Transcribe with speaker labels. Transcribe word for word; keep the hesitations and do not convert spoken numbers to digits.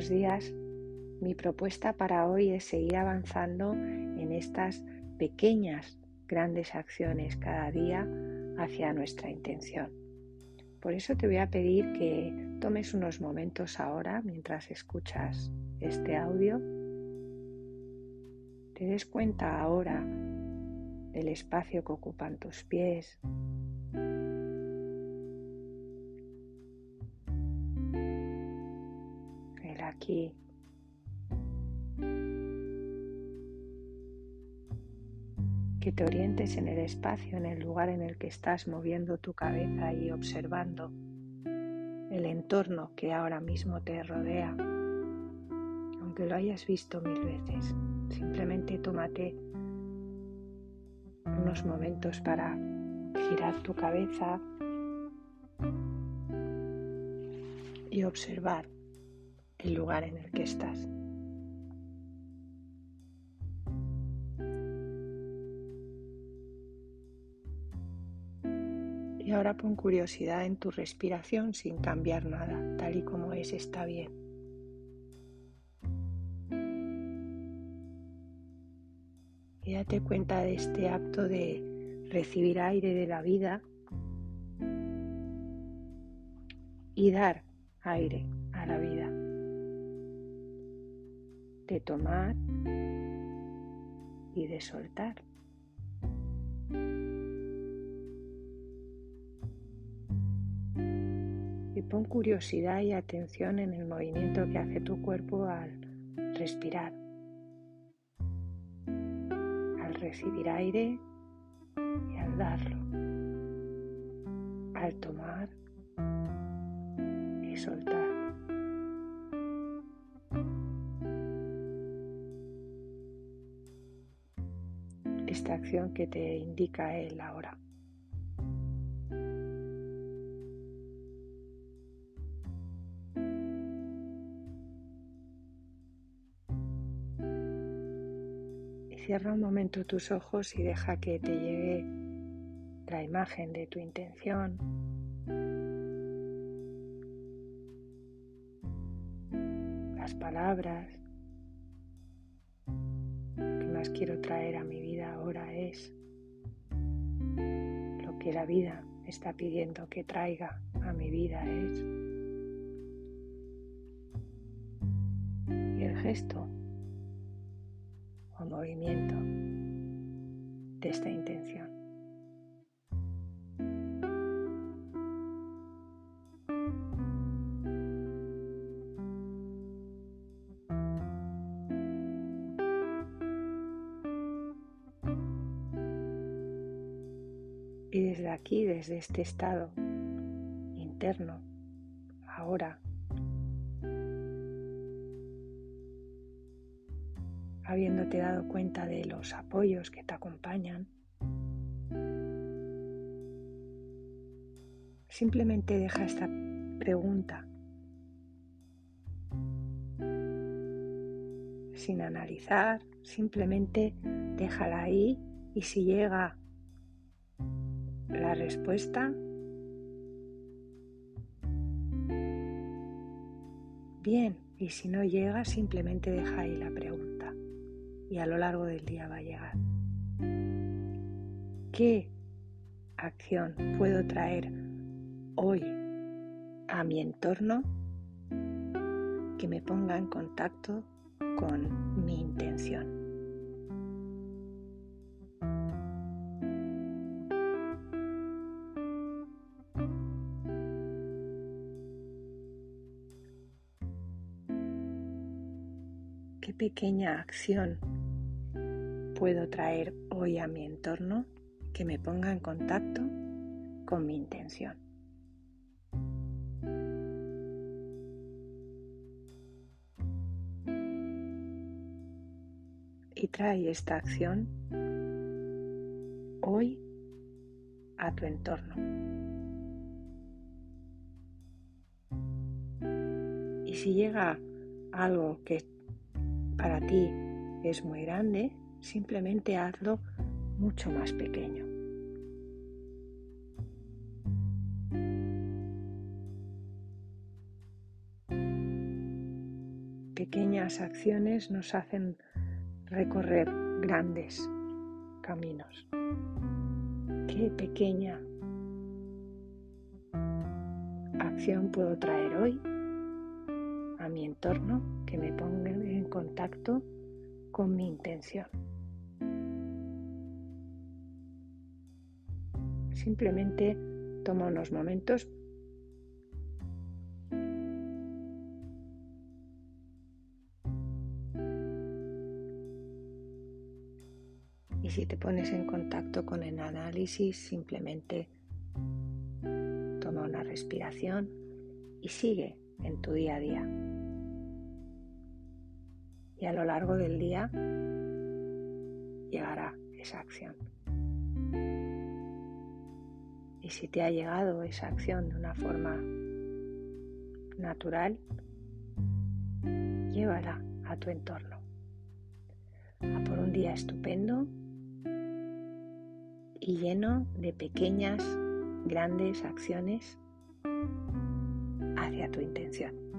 Speaker 1: buenos días. Mi propuesta para hoy es seguir avanzando en estas pequeñas, grandes acciones cada día hacia nuestra intención. Por eso te voy a pedir que tomes unos momentos ahora, mientras escuchas este audio, te des cuenta ahora del espacio que ocupan tus pies, el aquí. Que te orientes en el espacio, en el lugar en el que estás moviendo tu cabeza y observando el entorno que ahora mismo te rodea. Aunque lo hayas visto mil veces, simplemente tómate unos momentos para girar tu cabeza y observar el lugar en el que estás. Y ahora pon curiosidad en tu respiración sin cambiar nada, tal y como es, está bien. Y date cuenta de este acto de recibir aire de la vida y dar aire a la vida. De tomar y de soltar. Y pon curiosidad y atención en el movimiento que hace tu cuerpo al respirar, al recibir aire y al darlo, al tomar y soltar. Esta acción que te indica él ahora. Cierra un momento tus ojos y deja que te llegue la imagen de tu intención, las palabras. Lo que más quiero traer a mi vida ahora es lo que la vida está pidiendo que traiga a mi vida es. Y el gesto o movimiento de esta intención. Y desde aquí, desde este estado interno, ahora, habiéndote dado cuenta de los apoyos que te acompañan, simplemente deja esta pregunta sin analizar, simplemente déjala ahí y si llega la respuesta, bien, y si no llega, simplemente deja ahí la pregunta y a lo largo del día va a llegar. ¿Qué acción puedo traer hoy a mi entorno que me ponga en contacto con mi intención? ¿Qué pequeña acción puedo traer hoy a mi entorno que me ponga en contacto con mi intención? Y trae esta acción hoy a tu entorno. Y si llega algo que para ti es muy grande, simplemente hazlo mucho más pequeño. pequeñas acciones nos hacen recorrer grandes caminos. ¿Qué pequeña acción puedo traer hoy a mi entorno que me ponga en contacto con mi intención? Simplemente toma unos momentos y si te pones en contacto con el análisis, simplemente toma una respiración y sigue en tu día a día. Y a lo largo del día llegará esa acción. Y si te ha llegado esa acción de una forma natural, llévala a tu entorno. A por un día estupendo y lleno de pequeñas, grandes acciones hacia tu intención.